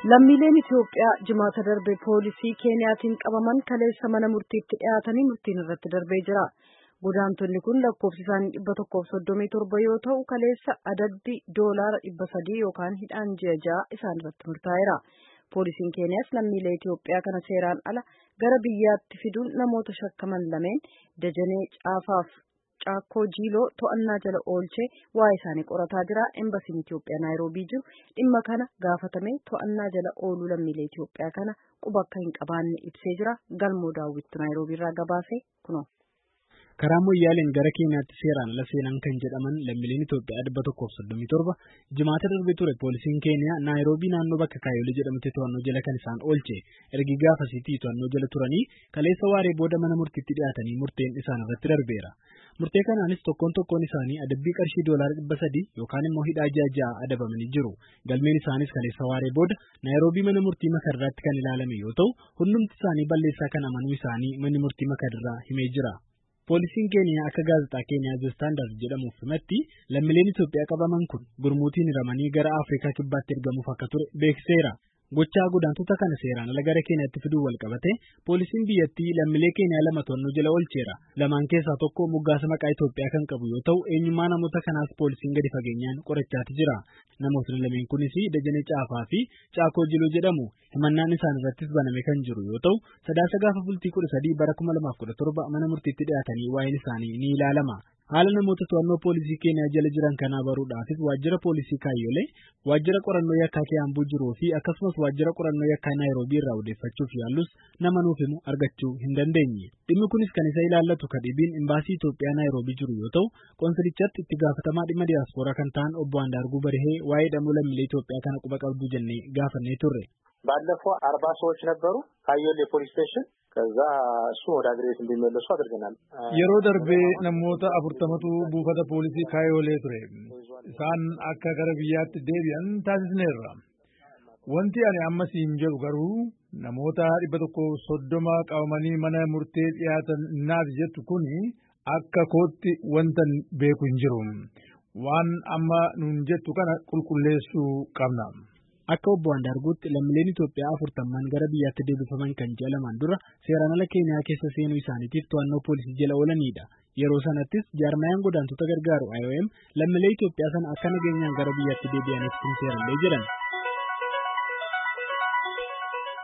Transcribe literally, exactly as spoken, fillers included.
Lammiileen Itoophiyaa jimaata darbe poolisii Keeniyaatiin qabaman kaleessa mana murtiitti dhiyaatanii murtiin irratti darbee jira. Godaantonni kun lakkoofsi isaanii dhibba tokkoof soddomii torba yoo ta'u kaleessa adabbii doolaara dhibba sadii yookaan hidhaan ji'a ja'a isaan irratti murtaa'eera. Poolisiin Keeniyaas lammiilee Itoophiyaa kana seeraan ala gara biyyaatti fiduun namoota shakkaman lameen Dajanee Caafaaf Caakkoo Jiiloo to'annaa jala oolchee waa'ee isaanii qorataa jira. Embasiin Itoophiyaa Naayiroobii jiru dhimma kana gaafatame to'annaa jala ooluu lammiilee Itoophiyaa kana quba akka hin qabaanne ibsee jira. Galmoo daawwittu Naayiroobii irraa gabaase kunoo. Karaa Moyyaaleen gara Keeniyaatti seeraan ala seenan kan jedhaman lammiileen Itoophiyaa dhibba tokkoof soddomii torba jimaata darbe ture poolisiin Keeniyaa Naayiroobii naannoo bakka Kaayolee jedhamutti to'annoo jala kan isaan oolche. Ergi gaafasiitii to'annoo jala turanii kaleessa waaree booda mana murtiitti dhiyaatanii murteen isaan irratti darbeera. Murtee kanaanis tokkoon tokkoon isaanii adabbii qarshii doolaara dhibba sadii yookaan immoo hidhaa ji'a ja'a adabamanii jiru. Galmeen isaanis kaleessa waaree booda Naayiroobii mana murtii Makarraatti kan ilaalame yoo ta'u hundumti isaanii balleessaa kan amanuu isaanii manni murtii Makarraa himee jira. Poolisiin Keeniyaa akka gaazexaa Keeniyaa The Standard jedhamuuf himatti lammiileen Itoophiyaa qabaman kun gurmuutiin hiramanii gara Afrikaa kibbaatti ergamuuf akka ture beeksiseera. Gochaa godaantota kana seeraan ala gara Keeniyaatti fiduu wal qabate poolisiin biyyattii lammiilee Keeniyaa lama to'annoo jala oolcheera. Lamaan keessaa tokko moggaasa maqaa Itoophiyaa kan qabu yoo ta'u eenyummaa namoota kanaas poolisiin gadi fageenyaan qorachaati jira. Namootni lameen kunis Dajanee Caafaa fi Caakkoo Jiiloo jedhamu. Himannaan isaan irrattis baname kan jiru yoo ta'u sadaasa gaafa bultii kudha sadii bara kuma lamaaf kudha torba mana murtiitti dhiyaatanii waa'een isaanii ni ilaalama. Haala namoota to'annoo poolisii Keeniyaa jala jiran kanaa baruudhaafis waajjira poolisii Kaayolee, waajjira qorannoo yakkaa Kiyaambuu jiruu fi akkasumas waajjira qorannoo yakkaa Naayiroobii irraa odeeffachuuf yaallus nama nuuf himu argachuu hin dandeenye. Dhimmi kunis kan isa ilaallatu kadhibiin imbaasii Itoophiyaa Naayiroobii jiru yoo ta'u qoonsilichatti itti gaafatamaa dhimma diyaaspooraa kan ta'an obbo Andaarguu Barihee waa'ee dhamuu lammiilee Itoophiyaa kana quba qabduu jennee gaafannee turre. ባለፈው አርባ ሰዎች ነበሩ ካዮሌ ፖሊስ ስቴሽን ከዛ እሱ ወደ አገሬት እንዲመለሱ አድርገናል የሮ ደርቤ ነሞታ አፍርተመቱ ቡፈተ ፖሊሲ ካዮሌ ቱሬ ኢሳን አካ ገረብያት ዴቢያን ታስስኔራ ወንቲ አኔ አመሲ እንጀሩ ገሩ ነሞታ ዲበተኮ ሶዶማ ቀወመኒ መነ ሙርቴ ዲያተን እናት ጀቱ ኩኒ አካ ኮቲ ወንተን ቤኩ እንጅሩ ዋን አማ ኑን ጀቱ ከነ ቁልቁሌሱ ቀምና Akka obbo Andaarguutti lammiileen Itoophiyaa afurtamman gara biyyaatti deebifaman kan jedhaman dura seeraan ala Keeniyaa keessa seenuu isaaniitiif to'annoo poolisii jala oolanidha. Yeroo sanattis jaarmayaan godaantota gargaaru I O M lammiilee Itoophiyaa sana akka nageenyaan gara biyyaatti deebi'aniif simseerallee jedhan.